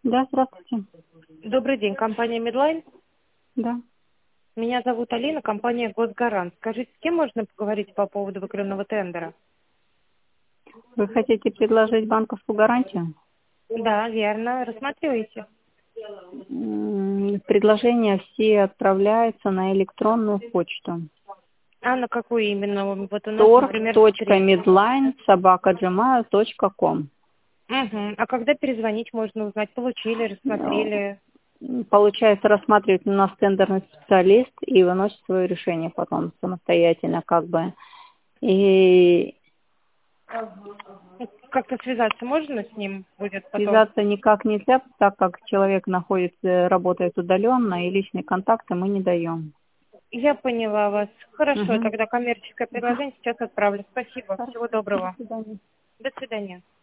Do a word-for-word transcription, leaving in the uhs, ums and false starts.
Да, здравствуйте. Добрый день, компания Медлайн. Да. Меня зовут Алина, компания Госгарант. Скажите, с кем можно поговорить по поводу выигранного тендера? Вы хотите предложить банковскую гарантию? Да, верно. Рассматриваете? М, Предложения все отправляются на электронную почту. А на какую именно? Вот у нас, торг например, точка три. медлайн собака джимайл точка ком. Угу. А когда перезвонить можно узнать? Получили, рассмотрели? Получается, рассматривает у нас тендерный специалист и выносит свое решение потом самостоятельно, как бы. И Как-то связаться можно с ним будет потом? связаться никак нельзя, так как человек находится, работает удаленно, и личные контакты мы не даем. Я поняла вас. Хорошо, Угу. тогда коммерческое предложение сейчас отправлю. Спасибо. Хорошо. Всего До доброго. свидания. До свидания.